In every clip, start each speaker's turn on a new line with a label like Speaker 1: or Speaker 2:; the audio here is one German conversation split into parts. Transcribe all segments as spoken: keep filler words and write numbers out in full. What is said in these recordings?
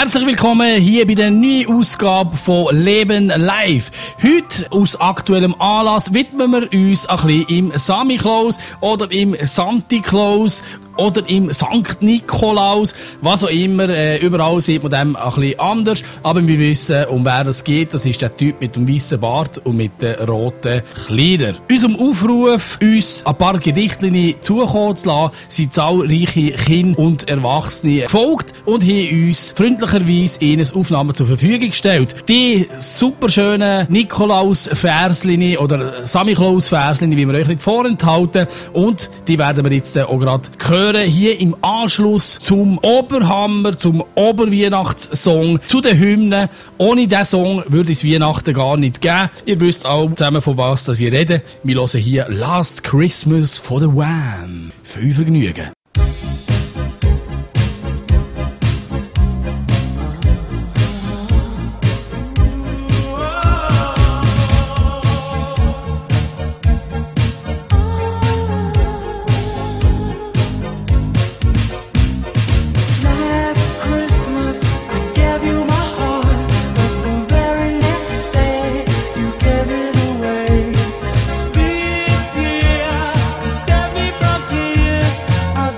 Speaker 1: Herzlich willkommen hier bei der neuen Ausgabe von Leben live. Heute aus aktuellem Anlass widmen wir uns ein bisschen im Samichlaus oder im Santi Claus oder im Sankt Nikolaus, was auch immer. Äh, überall sieht man dem ein bisschen anders. Aber wir wissen, um wer es geht. Das ist der Typ mit dem weißen Bart und mit den roten Kleidern. Unserem Aufruf, uns ein paar Gedichtchen zukommen zu lassen, sind zahlreiche Kinder und Erwachsene gefolgt und haben uns freundlicherweise ihnen Aufnahmen zur Verfügung gestellt. Die superschönen Nikolaus-Verslini oder Samichlaus-Verslini, wie wir euch nicht vorenthalten. Und die werden wir jetzt auch gerade hören. Hier im Anschluss zum Oberhammer, zum Oberweihnachtssong, zu den Hymnen. Ohne diesen Song würde es Weihnachten gar nicht geben. Ihr wisst auch zusammen, von was das ich rede. Wir hören hier Last Christmas von The Wham. Viel Vergnügen.
Speaker 2: This year, to save me from tears, I've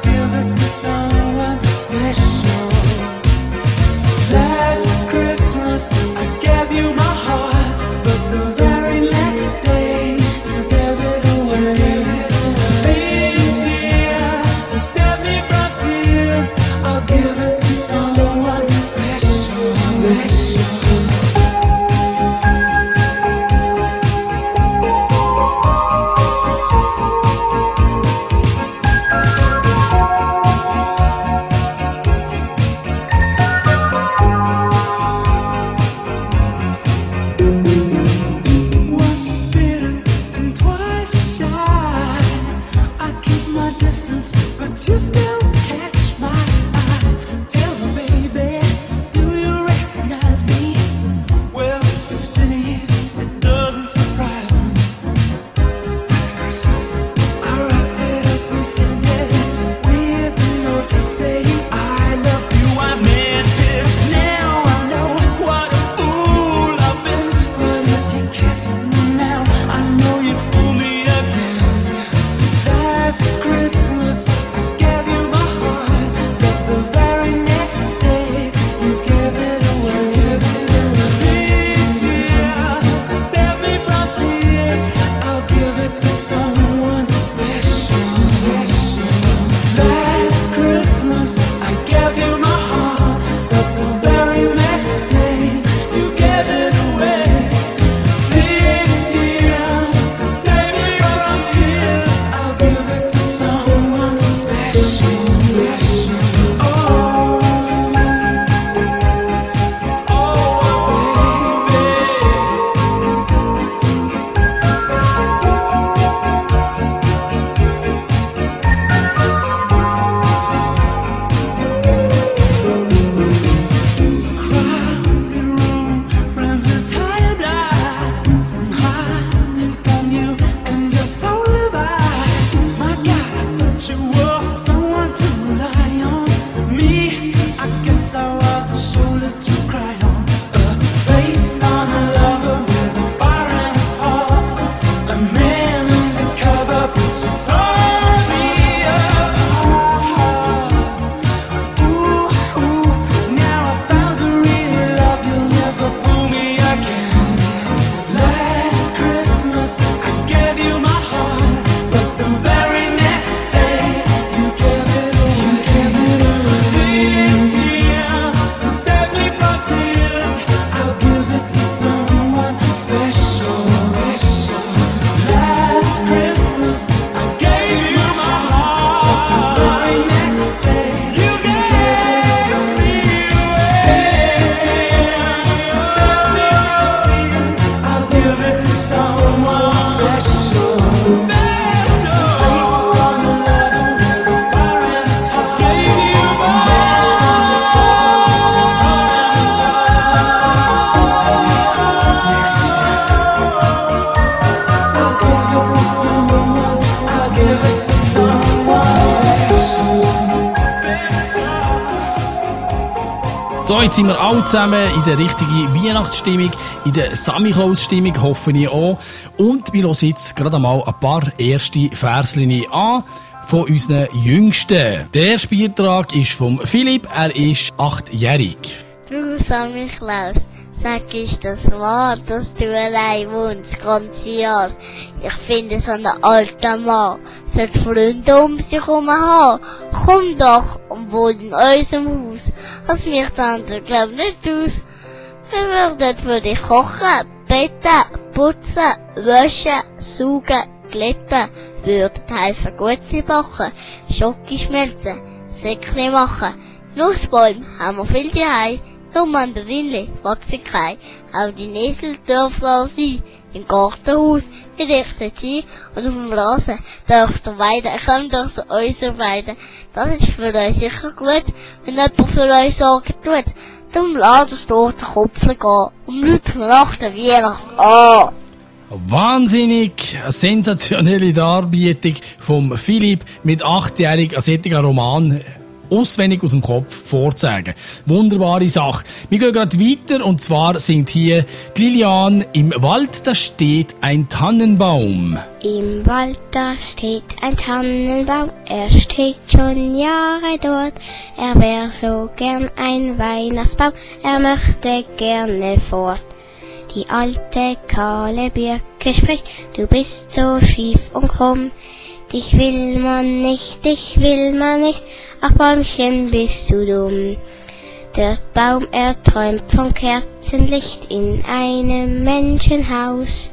Speaker 1: So, jetzt sind wir alle zusammen in der richtigen Weihnachtsstimmung, in der Samichlaus-Stimmung, hoffe ich auch. Und wir hören jetzt gerade einmal ein paar erste Verslein an von unseren Jüngsten. Der erste Beitrag ist von Philipp, er ist achtjährig.
Speaker 2: Du Samichlaus, sag, ist das wahr, dass du allein wohnst, das ganze Jahr? Ich finde, so ein alter Mann sollte Freunde um sich herum haben. Komm doch und wohn in unserem Haus. Das mich dann, glaub nicht aus. Wir würden für dich kochen, betten, putzen, waschen, saugen, glätten, würden helfen, Gutzli backen, Schoki schmelzen, Säckli machen. Nussbäume haben wir viel daheim. Nur Mandarinli wachsen kein. Auch die Nesel dürfen da sein. Im Gartenhaus gerichtet sein. Und auf dem Rasen dürft ihr weiden. Ich kann doch so unser weiden. Das ist für euch sicher gut, wenn jemand für euch Sorgen tut. Darum lasst es dort den Kopf gehen. Und Leute nach der Weihnacht an.
Speaker 1: Wahnsinnig sensationelle Darbietung vom Philipp mit achtjährig, ein solcher Roman auswendig aus dem Kopf vorzusagen. Wunderbare Sache. Wir gehen gerade weiter und zwar singt hier die Lilian: Im Wald da steht ein Tannenbaum.
Speaker 2: Im Wald da steht ein Tannenbaum, er steht schon Jahre dort. Er wär so gern ein Weihnachtsbaum, er möchte gerne fort. Die alte kahle Birke spricht: Du bist so schief und krumm. Dich will man nicht, dich will man nicht, ach Bäumchen, bist du dumm. Der Baum, er träumt vom Kerzenlicht in einem Menschenhaus.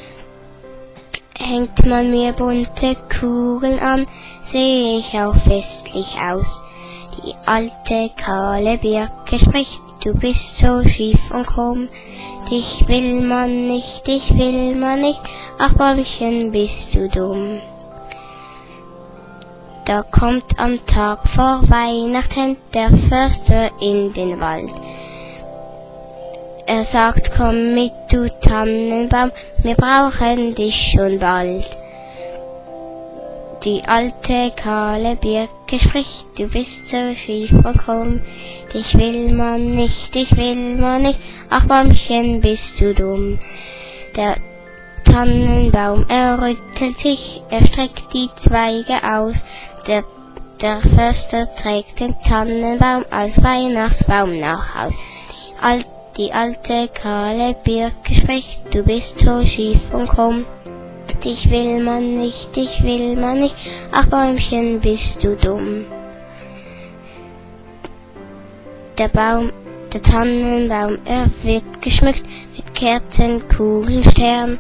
Speaker 2: Hängt man mir bunte Kugeln an, seh ich auch festlich aus. Die alte kahle Birke spricht: Du bist so schief und krumm. Dich will man nicht, dich will man nicht, ach Bäumchen, bist du dumm. Da kommt am Tag vor Weihnachten der Förster in den Wald. Er sagt: Komm mit, du Tannenbaum, wir brauchen dich schon bald. Die alte kahle Birke spricht: Du bist so schief und krumm. Dich will man nicht, dich will man nicht, ach Bäumchen, bist du dumm. Der Tannenbaum, er rüttelt sich, er streckt die Zweige aus. Der, der Förster trägt den Tannenbaum als Weihnachtsbaum nach Haus. Die, Al die alte kahle Birke spricht: Du bist so schief und krumm. Dich will man nicht, dich will man nicht, ach Bäumchen, bist du dumm. Der Baum, der Tannenbaum, er wird geschmückt mit Kerzen, Kugeln, Stern.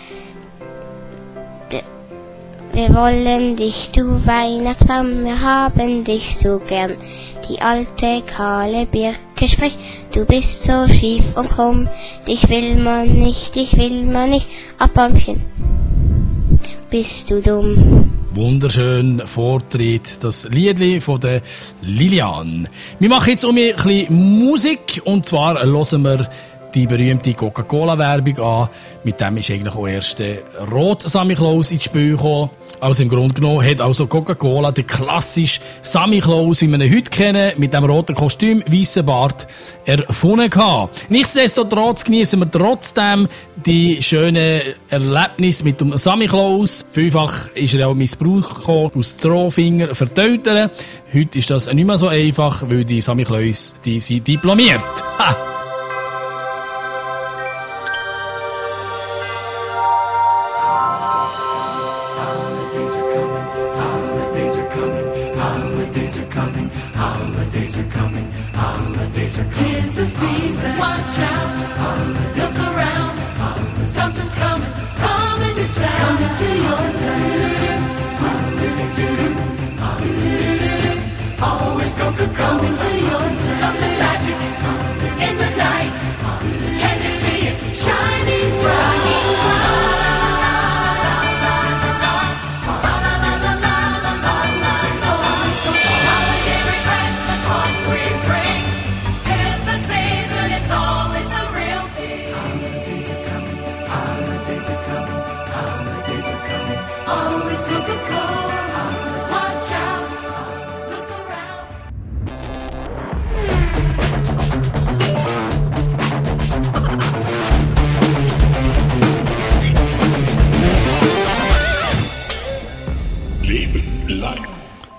Speaker 2: Wir wollen dich, du Weihnachtsbaum, wir haben dich so gern. Die alte kahle Birke spricht: Du bist so schief und krumm. Dich will man nicht, dich will man nicht, ach Bäumchen, bist du dumm.
Speaker 1: Wunderschön Vortritt, das Liedli von der Lilian. Wir machen jetzt um ein bisschen Musik und zwar hören wir die berühmte Coca-Cola-Werbung an. Mit dem ist eigentlich auch erst der Rot-Samichlaus ins Spiel gekommen. Also im Grunde genommen hat also Coca-Cola den klassischen Samichlaus, wie wir ihn heute kennen, mit dem roten Kostüm, weißen Bart, erfunden gehabt. Nichtsdestotrotz genießen wir trotzdem die schönen Erlebnisse mit dem Samichlaus. Vielfach ist er auch missbraucht gekommen, aus Strohfinger vertöten. Heute ist das nicht mehr so einfach, weil die Samichlaus, die sind diplomiert. Ha!
Speaker 3: Tis the season, watch out, look around, something's coming, coming to town, coming to your town. Always Coca-Cola, coming to your town, something magic in the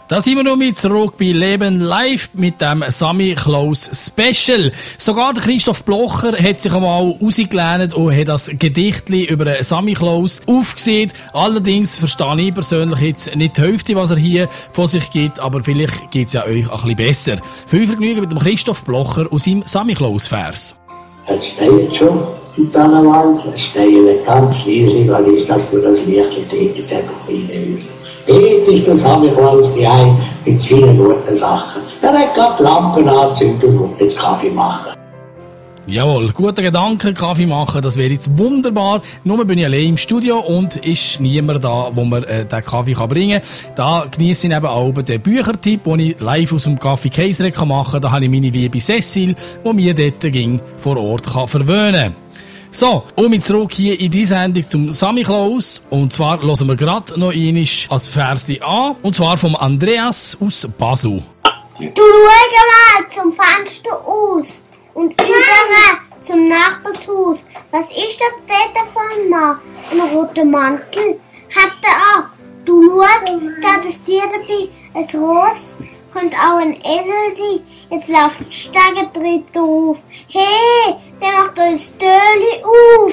Speaker 1: Da sind wir noch mit zurück bei Leben live mit dem Sammy Klaus Special. Sogar der Christoph Blocher hat sich einmal rausgelehnt und hat das Gedichtli über den Sammy Klaus aufgesehen. Allerdings verstehe ich persönlich jetzt nicht die Hälfte, was er hier von sich gibt, aber vielleicht geht es ja euch ein bisschen besser. Viel Vergnügen mit dem Christoph Blocher aus seinem Sammy Klaus Vers.
Speaker 4: Es steht schon im Tannenwald, es steht ganz leise, weil ich das für das Licht steht, ist einfach rein. Dort ist der Sammy Klaus daheim mit seinen guten Sachen. Er hat gerade die Lampen angezündet und jetzt Kaffee machen.
Speaker 1: Jawohl, guter Gedanke, Kaffee machen, das wäre jetzt wunderbar. Nur bin ich allein im Studio und ist niemand da, wo man äh, den Kaffee kann bringen kann. Da genieße ich eben auch den Büchertipp, den ich live aus dem Kaffee Kaiser machen kann. Da habe ich meine liebe Cecil, die mir dort ging, vor Ort kann verwöhnen kann. So, und mit zurück hier in die Sendung zum Sammy Klaus. Und zwar hören wir gerade noch einmal als Versli an. Und zwar vom Andreas aus Basel.
Speaker 5: Du schau mal zum Fenster aus und überall zum Nachbarshaus. Was ist das dort von Mann? Ein roter Mantel hat er an. Du schau, da das Tier dabei, ein Ross, könnte auch ein Esel sein. Jetzt läuft die Stegentritte auf. Hey, der macht uns Türli auf.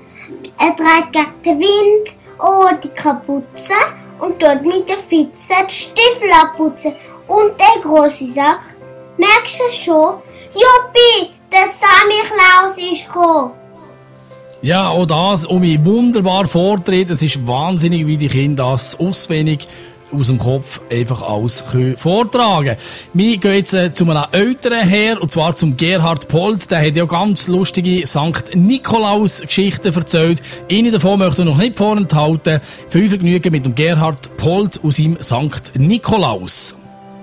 Speaker 5: Er trägt gegen den Wind oh, die Kapuze und dort mit der Fitze die Stiefel abputzen. Und der grosse Sack. Merkst du es schon? Juppi, der Sammy Klaus ist gekommen.
Speaker 1: Ja, auch das um mich wunderbar vortritt. Es ist wahnsinnig, wie die Kinder das auswendig aus dem Kopf einfach alles vortragen können. Wir gehen jetzt äh, zu einem älteren her, und zwar zum Gerhard Polt. Der hat ja ganz lustige Sankt Nikolaus-Geschichten erzählt. Eine davon möchte ich noch nicht vorenthalten. Viel Vergnügen mit dem Gerhard Polt aus seinem Sankt Nikolaus.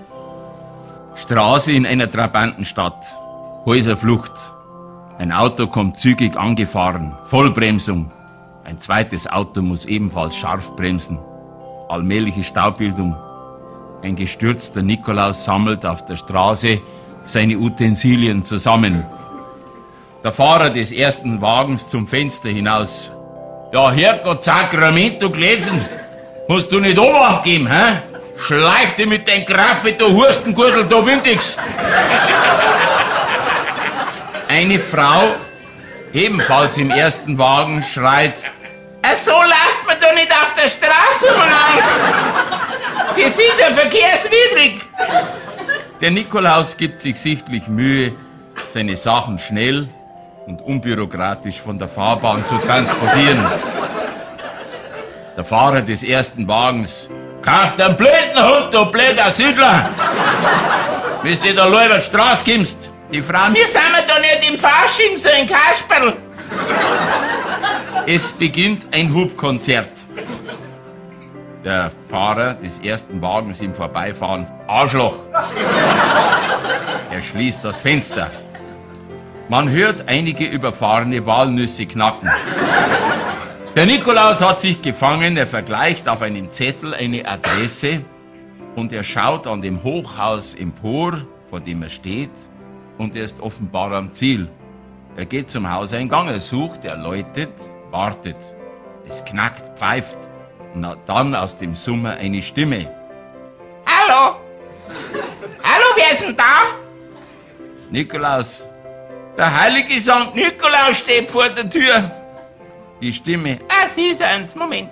Speaker 6: Straße in einer Trabantenstadt. Häuserflucht. Ein Auto kommt zügig angefahren. Vollbremsung. Ein zweites Auto muss ebenfalls scharf bremsen. Allmähliche Staubbildung. Ein gestürzter Nikolaus sammelt auf der Straße seine Utensilien zusammen. Der Fahrer des ersten Wagens zum Fenster hinaus. Ja, Herrgott, Sakrament, du Glätzen. Musst du nicht Obacht geben, hä? Schleif dich mit dein Graffe, du Hurstengurtel, du Windix. Eine Frau, ebenfalls im ersten Wagen, schreit: So läuft man doch nicht auf der Straße lang. Das ist ja verkehrswidrig. Der Nikolaus gibt sich sichtlich Mühe, seine Sachen schnell und unbürokratisch von der Fahrbahn zu transportieren. Der Fahrer des ersten Wagens: Kauft einen blinden Hund, du blöder Südler. Bis du da über die Straße kommst. Die Frau: Wir sind doch nicht im Fasching, so ein Kasperl. Es beginnt ein Hubkonzert. Der Fahrer des ersten Wagens im Vorbeifahren: Arschloch. Er schließt das Fenster. Man hört einige überfahrene Walnüsse knacken. Der Nikolaus hat sich gefangen, er vergleicht auf einem Zettel eine Adresse und er schaut an dem Hochhaus empor, vor dem er steht, und er ist offenbar am Ziel. Er geht zum Hauseingang, er sucht, er läutet, wartet. Es knackt, pfeift und dann aus dem Summer eine Stimme. Hallo? Hallo, wer ist denn da? Nikolaus. Der heilige Sankt Nikolaus steht vor der Tür. Die Stimme. Ah, Sie sind's, Moment.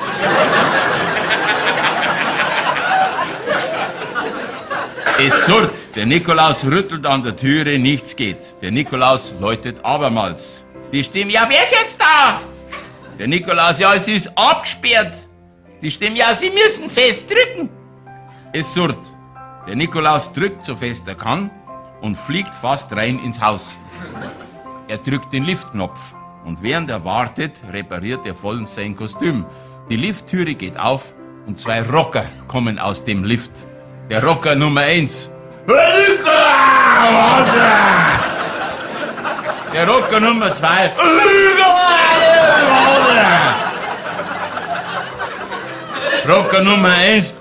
Speaker 6: Es surrt. Der Nikolaus rüttelt an der Türe, nichts geht. Der Nikolaus läutet abermals. Die Stimme: Ja, wer ist jetzt da? Der Nikolaus: Ja, es ist abgesperrt. Die Stimme: Ja, Sie müssen fest drücken. Es surrt. Der Nikolaus drückt so fest er kann und fliegt fast rein ins Haus. Er drückt den Liftknopf und während er wartet, repariert er vollends sein Kostüm. Die Lifttüre geht auf und zwei Rocker kommen aus dem Lift. Der Rocker Nummer eins. Der Rocker Nummer zwei. Rocker Nummer eins.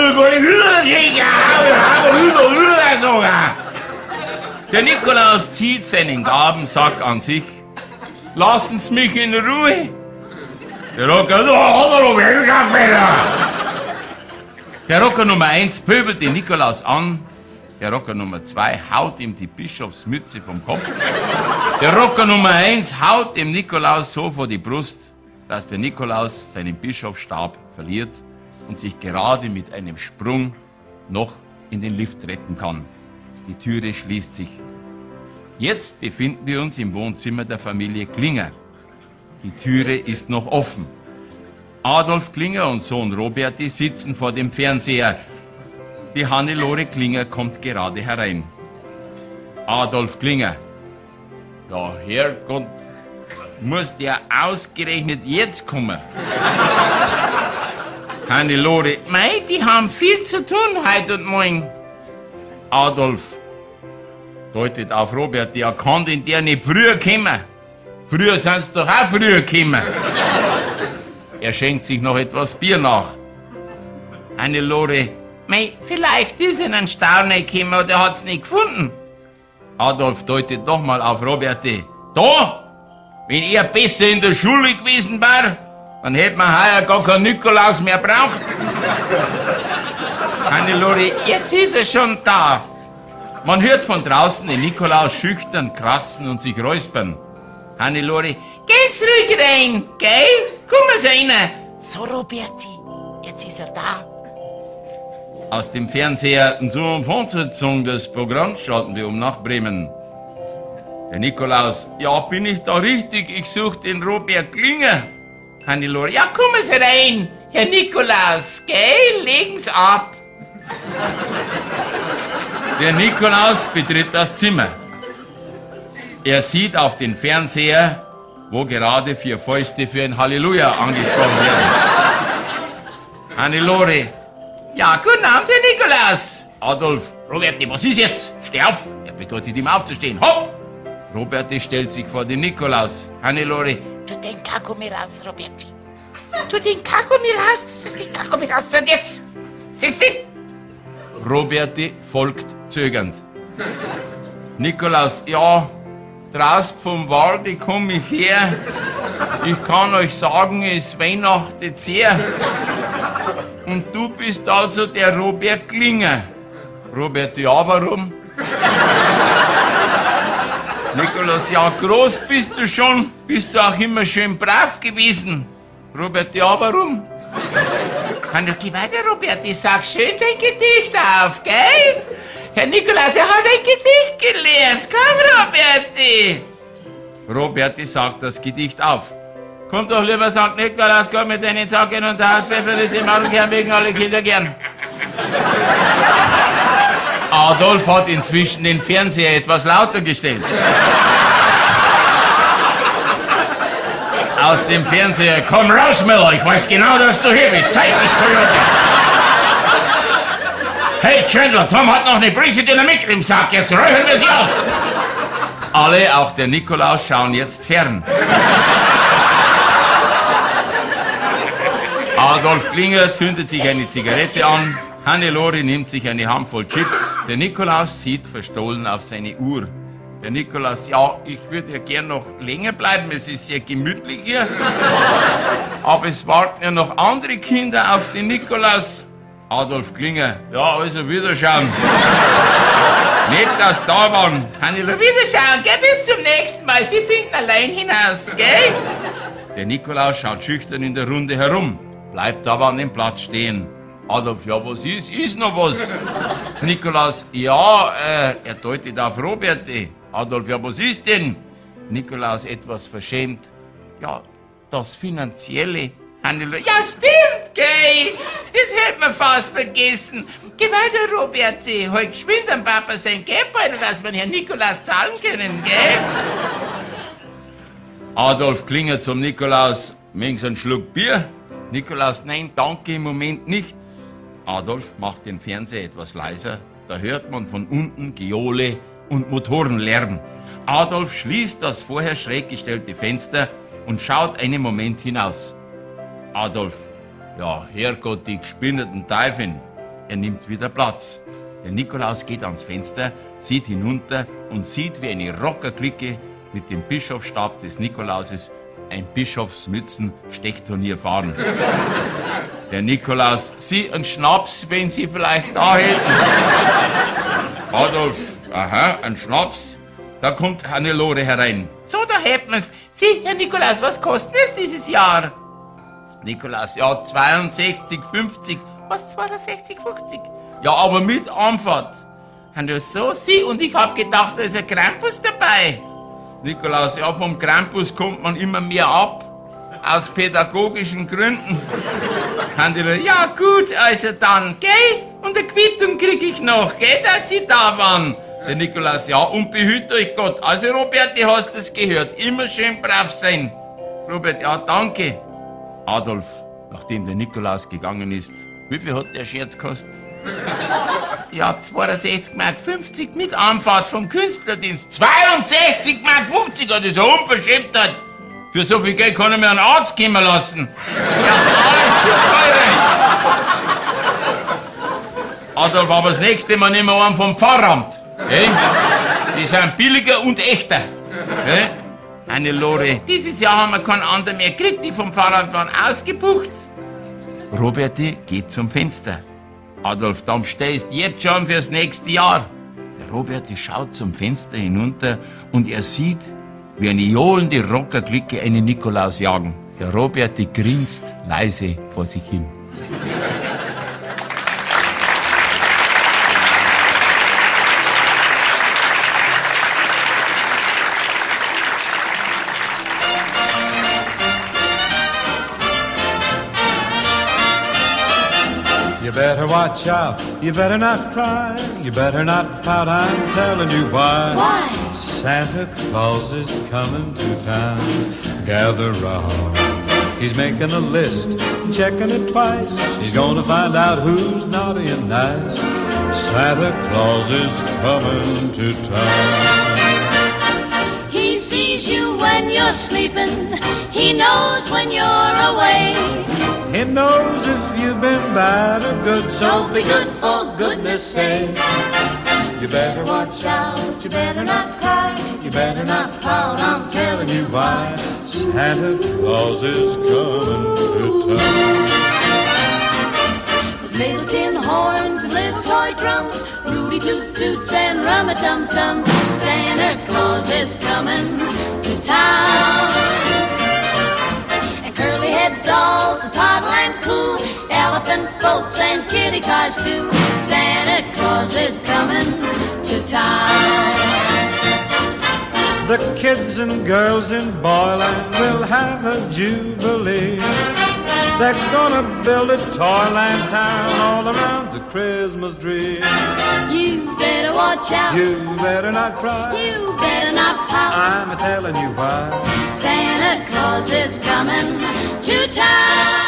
Speaker 6: Der Nikolaus zieht seinen Gabensack an sich. Lassen Sie mich in Ruhe. Der Rocker: Der Rocker Nummer eins pöbelt den Nikolaus an. Der Rocker Nummer zwei haut ihm die Bischofsmütze vom Kopf. Der Rocker Nummer eins haut dem Nikolaus so vor die Brust, dass der Nikolaus seinen Bischofsstab verliert und sich gerade mit einem Sprung noch in den Lift retten kann. Die Türe schließt sich. Jetzt befinden wir uns im Wohnzimmer der Familie Klinger. Die Türe ist noch offen. Adolf Klinger und Sohn Roberti sitzen vor dem Fernseher. Die Hannelore Klinger kommt gerade herein. Adolf Klinger. Ja, Herrgott, muss der ausgerechnet jetzt kommen? Hannelore. Mei, die haben viel zu tun heute und morgen. Adolf deutet auf Roberti. Ja, kann denn der nicht früher kommen? Früher sind sie doch auch früher gekommen. Er schenkt sich noch etwas Bier nach. Hannelore. Mei, vielleicht ist er in einen Stau nicht gekommen oder hat's nicht gefunden. Adolf deutet nochmal auf Roberti. Da, wenn er besser in der Schule gewesen wäre, dann hätte man heuer gar keinen Nikolaus mehr braucht. Hannelore, jetzt ist er schon da. Man hört von draußen den Nikolaus schüchtern kratzen und sich räuspern. Hannelore, geht's ruhig rein, gell? Komm rein. So, Roberti, jetzt ist er da. Aus dem Fernseher zur Fortsetzung des Programms schalten wir um nach Bremen. Der Nikolaus, ja, bin ich da richtig? Ich suche den Robert Klinger. Hannelore, ja, kommen Sie rein, Herr Nikolaus, gell? Legen's ab. Der Nikolaus betritt das Zimmer. Er sieht auf den Fernseher, wo gerade vier Fäuste für ein Halleluja angesprochen werden. Hannelore, ja, guten Abend, Herr Nikolaus. Adolf, Roberti, was ist jetzt? Steh auf. Er bedeutet ihm aufzustehen. Hopp! Roberti stellt sich vor den Nikolaus. Hannelore, tu den Kaugummi raus, Roberti. Tu den Kaugummi raus. Das ist den Kaugummi raus. Und jetzt. Siehst du? Roberti folgt zögernd. Nikolaus, ja, draußen vom Walde komme ich her. Ich kann euch sagen, es weihnachtet sehr. Und du bist also der Robert Klinger. Robert, ja, warum? Nikolaus, ja, groß bist du schon. Bist du auch immer schön brav gewesen. Robert, ja, warum? Kann du geh weiter, Robert, ich sag schön dein Gedicht auf, gell? Herr Nikolaus, er hat ein Gedicht gelernt. Komm, Roberti. Roberti sagt das Gedicht auf. Komm doch lieber, Sankt Nikolaus, komm mit deinen Zacken und Hausbefehl, ist im Augenkern wegen alle Kinder gern. Adolf hat inzwischen den Fernseher etwas lauter gestellt. Aus dem Fernseher, komm raus, Miller, ich weiß genau, dass du hier bist. Zeig dich, Coyote. Hey, Chandler, Tom hat noch eine Prise Dynamit im Sack, jetzt räuchern wir sie aus. Alle, auch der Nikolaus, schauen jetzt fern. Adolf Klinger zündet sich eine Zigarette an. Hannelore nimmt sich eine Handvoll Chips. Der Nikolaus sieht verstohlen auf seine Uhr. Der Nikolaus, ja, ich würde ja gern noch länger bleiben, es ist sehr gemütlich hier. Aber es warten ja noch andere Kinder auf den Nikolaus. Adolf Klinger, ja, also Wiederschauen. Nicht, dass da waren. Hannelore, Wiederschauen, gell, bis zum nächsten Mal. Sie finden allein hinaus, gell? Der Nikolaus schaut schüchtern in der Runde herum, bleibt aber an dem Platz stehen. Adolf, ja, was ist? Ist noch was? Nikolaus, ja, äh, er deutet auf Roberti. Adolf, ja, was ist denn? Nikolaus etwas verschämt. Ja, das Finanzielle. Hannelore, ja, stimmt, gell? Das hätte man fast vergessen. Geh weiter, Roberti. Halt geschwind am Papa sein Geldbeutel, dass wir Herrn Nikolaus zahlen können, gell? Adolf Klinger zum Nikolaus. Mögen Sie einen Schluck Bier? Nikolaus, nein, danke, im Moment nicht. Adolf macht den Fernseher etwas leiser. Da hört man von unten Geole und Motorenlärm. Adolf schließt das vorher schräg gestellte Fenster und schaut einen Moment hinaus. Adolf, ja, Herrgott, die gespinnerten Teufeln. Er nimmt wieder Platz. Der Nikolaus geht ans Fenster, sieht hinunter und sieht, wie eine Rockerklicke mit dem Bischofsstab des Nikolauses ein Bischofsmützen-Stechturnier fahren. Der Nikolaus, Sie einen Schnaps, wenn Sie vielleicht da hätten. Adolf, aha, ein Schnaps. Da kommt Hannelore herein. So, da hätten wir's. Sie, Herr Nikolaus, was kostet es dieses Jahr? Nikolaus, ja, zweiundsechzig fünfzig. Was, zweiundsechzig fünfzig? Ja, aber mit Anfahrt. Hannelore, so, Sie, und ich hab gedacht, da ist ein Krampus dabei. Nikolaus, ja, vom Krampus kommt man immer mehr ab. Aus pädagogischen Gründen. Hannelore, ja gut, also dann, gell? Und eine Quittung krieg ich noch, gell, dass Sie da waren. Der Nikolaus, ja, und behüt euch Gott. Also, Robert, du hast es gehört. Immer schön brav sein. Robert, ja, danke. Adolf, nachdem der Nikolaus gegangen ist, wie viel hat der Scherz gekostet? Ja, zweiundsechzig Mark fünfzig mit Anfahrt vom Künstlerdienst. zweiundsechzig Mark fünfzig, das ist eine Unverschämtheit. Für so viel Geld kann ich mir einen Arzt kommen lassen. Ja, alles für teure. Adolf, aber das nächste Mal nehmen wir einen vom Pfarramt. Hey? Die sind billiger und echter. Hey? Hannelore, dieses Jahr haben wir keinen anderen mehr gekriegt, die vom Pfarramt waren ausgebucht. Roberti geht zum Fenster. Adolf, dann stehst jetzt schon fürs nächste Jahr. Der Roberti schaut zum Fenster hinunter und er sieht, wie eine johlende Rockerklicke einen Nikolaus jagen. Der Roberti grinst leise vor sich hin.
Speaker 7: You better watch out, you better not cry, you better not pout, I'm telling you why.
Speaker 3: Why?
Speaker 7: Santa Claus is coming to town, gather round. He's making a list, checking it twice, he's gonna find out who's naughty and nice. Santa Claus is coming to town.
Speaker 3: He sees you when you're sleeping. He knows when you're away.
Speaker 7: He knows if you've been bad or good,
Speaker 3: So be good for goodness sake.
Speaker 7: you better
Speaker 3: Watch out, you better not cry. You better not pout, I'm telling you why.
Speaker 7: Santa Claus is coming to town.
Speaker 3: With little tin horns and little toy drums, Rudy Toot Toots and Rum-a-Tum-Tums, Santa Claus is coming to town. And curly-head dolls, a toddle and coo, elephant boats and kitty cars too. Santa Claus is coming to town.
Speaker 7: The kids and girls in Boyland will have a jubilee. They're gonna build a toyland town all around the Christmas tree.
Speaker 3: You better watch out.
Speaker 7: You better not cry,
Speaker 3: You better not pout.
Speaker 7: I'm telling you why.
Speaker 3: Santa Claus is coming to town.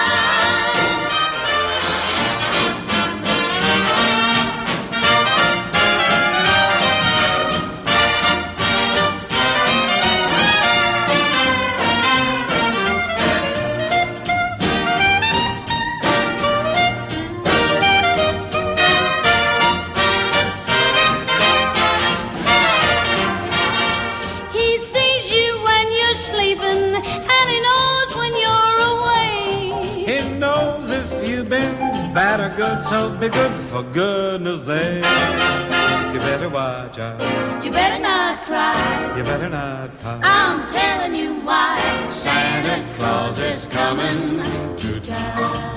Speaker 3: He sees you when you're sleeping, and he knows when you're away.
Speaker 7: He knows if you've been bad or good, so be good for goodness sake. You better watch out,
Speaker 3: You better not cry.
Speaker 7: you better not pout.
Speaker 3: I'm telling you why. Santa Claus is coming to town.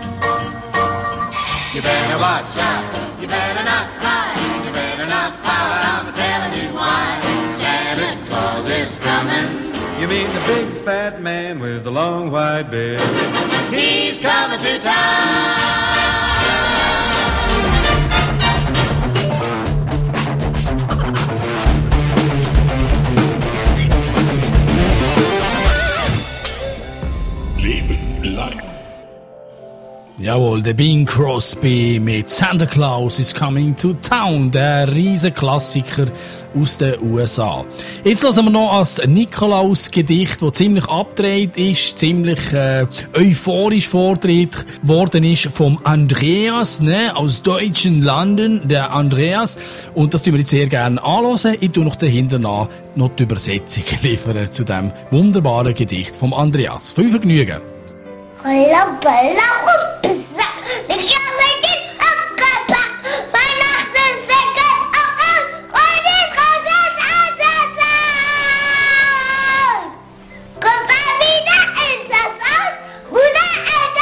Speaker 3: You better watch out. You better not cry. You better not pout. I'm telling you why. Santa Claus is coming.
Speaker 7: You mean the big fat man with the long white beard?
Speaker 3: He's coming to town.
Speaker 1: Jawohl, der Bing Crosby mit Santa Claus is Coming to Town, der riesen Klassiker aus den U S A. Jetzt hören wir noch ein Nikolaus-Gedicht, das ziemlich abgedreht ist, ziemlich äh, euphorisch vorgedreht worden ist vom Andreas, ne, aus deutschen Landen, der Andreas. Und das tun wir jetzt sehr gerne anhören. Ich tue noch dahinter nach noch die Übersetzung liefern zu dem wunderbaren Gedicht vom Andreas. Viel Vergnügen!
Speaker 5: Holla, bella, rumpisa, die Kerle geht abgepackt. Weihnachten ist lecker, oh, oh, und die großes Haus. Kommt mal wieder ins das Haus, Bruder,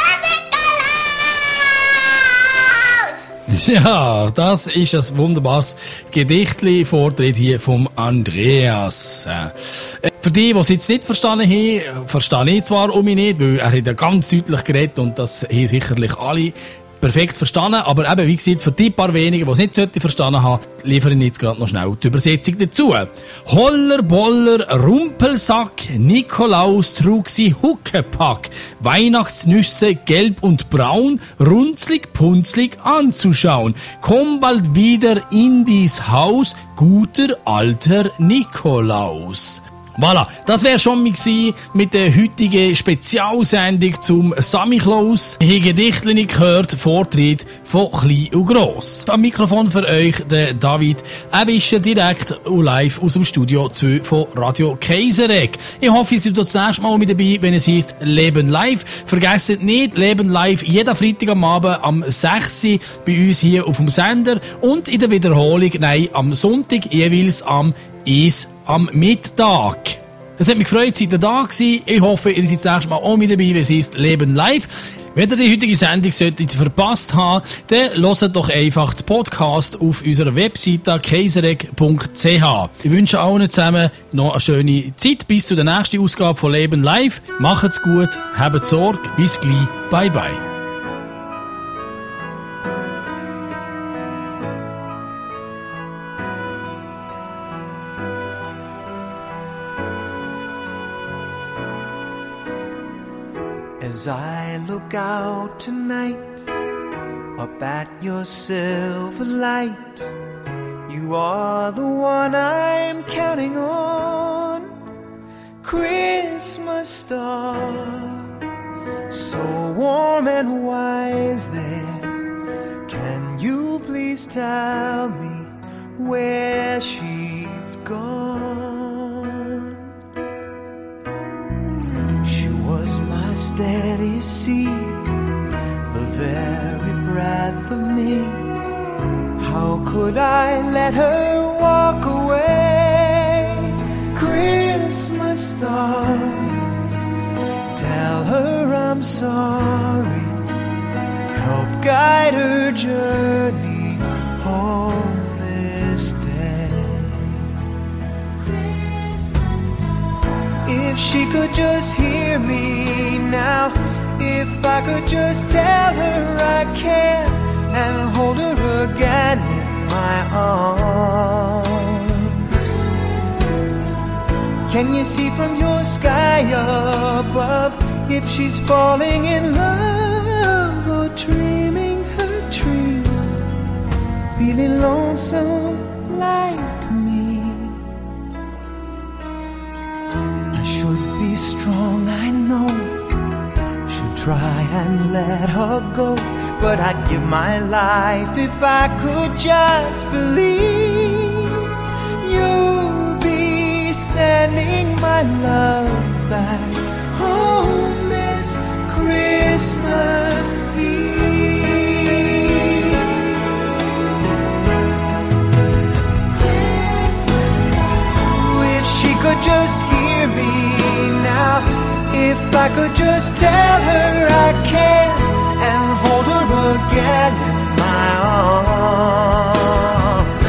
Speaker 5: Alter, Nikolaus.
Speaker 1: Ja, das ist ein wunderbares Gedichtli, Vortritt hier vom Andreas. Äh, Für die, die es jetzt nicht verstanden haben, verstehe ich zwar um mich nicht, weil er hat ja ganz deutlich geredet und das haben sicherlich alle perfekt verstanden, aber eben, wie gesagt, für die paar wenigen, die es nicht sollten verstanden haben, liefere ich jetzt gerade noch schnell die Übersetzung dazu. Holler, Boller, Rumpelsack, Nikolaus trug sie Huckepack, Weihnachtsnüsse gelb und braun, runzlig, punzlig anzuschauen. Komm bald wieder in dies Haus, guter alter Nikolaus. Voilà, das wäre schon mal gewesen mit der heutigen Spezialsendung zum Samichlaus. Ich habe Gedichtchen gehört, Vortritt von Klein und Gross. Am Mikrofon für euch der David. Er ist direkt und live aus dem Studio zwei von Radio Kaiseregg. Ich hoffe, ihr seid das nächste Mal mit dabei, wenn es heisst Leben live. Vergesst nicht, Leben live jeden Freitag am Abend am sechs Uhr bei uns hier auf dem Sender und in der Wiederholung, nein, am Sonntag jeweils am eins am Mittag. Es hat mich gefreut, seid ihr da gewesen. Ich hoffe, ihr seid das nächste Mal auch mit dabei, wenn es heisst Leben live. Wenn ihr die heutige Sendung solltet verpasst haben, dann hört doch einfach das Podcast auf unserer Webseite kaiseregg punkt c h. Ich wünsche allen zusammen noch eine schöne Zeit bis zur nächsten Ausgabe von Leben live. Macht's gut, habt Sorge, bis gleich, bye bye.
Speaker 8: As I look out tonight, up at your silver light, you are the one I'm counting on. Christmas star, so warm and wise there, can you please tell me where she's gone? She was my steady sea, the very breath of me. How could I let her walk away? Christmas star, tell her I'm sorry. Help guide her journey home this day. Christmas star, if she could just hear me now, if I could just tell her I care and hold her again in my arms. Can you see from your sky above if she's falling in love or dreaming her dream, feeling lonesome like me? I should be strong, I know, should try and let her go, but I'd give my life if I could just believe you'll be sending my love back home this Christmas Eve. Christmas Eve. If she could just hear me now, if I could just tell her I care and hold her again in my arms,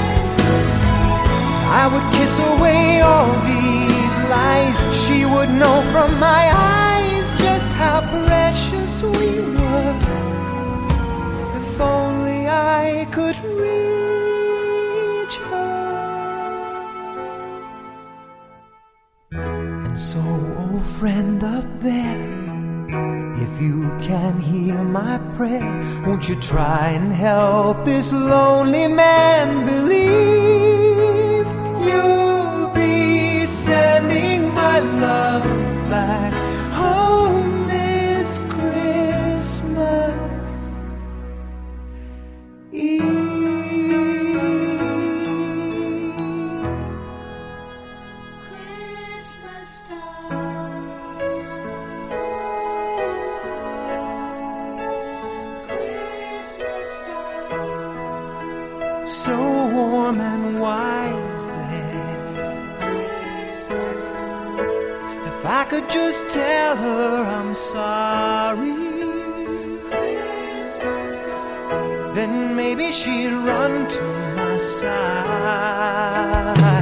Speaker 8: I would kiss away all these lies. She would know from my eyes just how precious we were. If only I could reach her. And so, old friend up there, if you can hear my prayer, won't you try and help this lonely man believe you'll be sending my love back home this Christmas Eve. Christmas star, I could just tell her I'm sorry, then maybe she'd run to my side.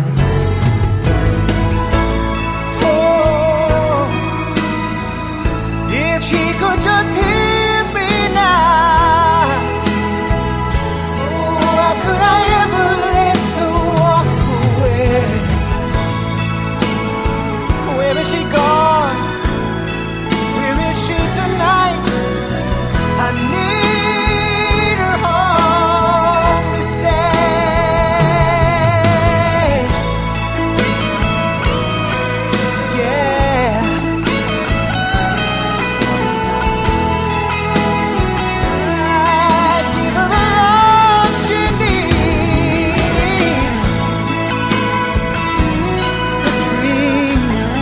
Speaker 8: Oh, if she could just hear me now. Oh, how could I ever let her walk away? Where is she gone? Where is she tonight? I need her home to stay. Yeah. I'd give her the love she needs, the dreams,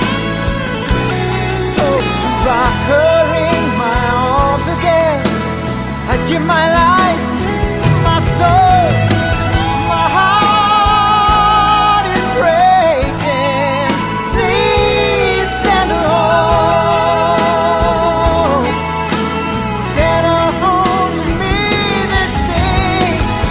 Speaker 8: oh, to rock her in my arms again. I'd give my life, my soul, my heart is breaking. Please send her home, send her home to me this day.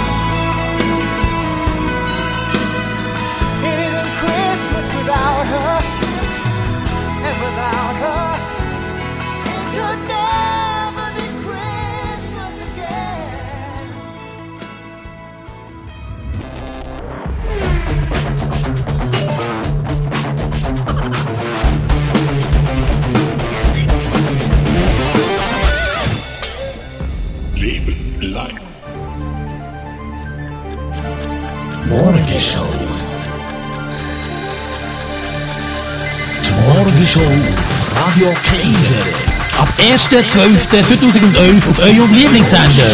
Speaker 8: It isn't Christmas without her, and without her it could never be Christmas again.
Speaker 9: Leben live.
Speaker 1: Morgenshow. Die Morgenshow auf Radio Kaiser. Ab erster zwölfter zweitausendelf auf eurem Lieblingssender.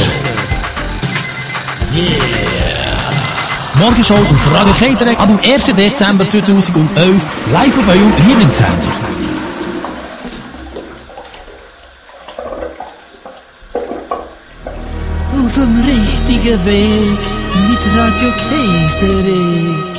Speaker 1: Yeah! Morgenshow auf Radio Kaiser ab dem ersten Dezember zweitausendelf live auf eurem Lieblingssender. Auf dem richtigen Weg mit Radio Kaiserik.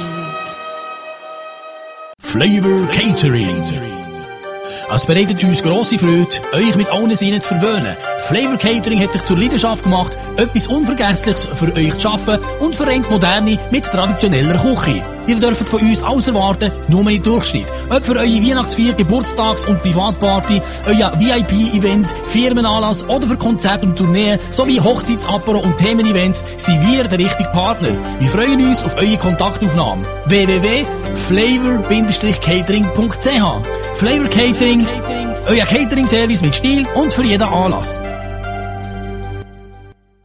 Speaker 1: Flavor Catering. Es bereitet uns grosse Freude, euch mit allen Sinnen zu verwöhnen. Flavor Catering hat sich zur Leidenschaft gemacht, etwas Unvergessliches für euch zu schaffen und vereint Moderne mit traditioneller Küche. Ihr dürft von uns alles erwarten, nur nicht Durchschnitt. Ob für eure Weihnachtsfeier, Geburtstags- und Privatparty, euer V I P-Event, Firmenanlass oder für Konzerte und Tourneen sowie Hochzeitsapero und Themenevents sind wir der richtige Partner. Wir freuen uns auf eure Kontaktaufnahme. w w w punkt flavor catering punkt c h Flavor Catering, euer Catering-Service mit Stil und für jeden Anlass.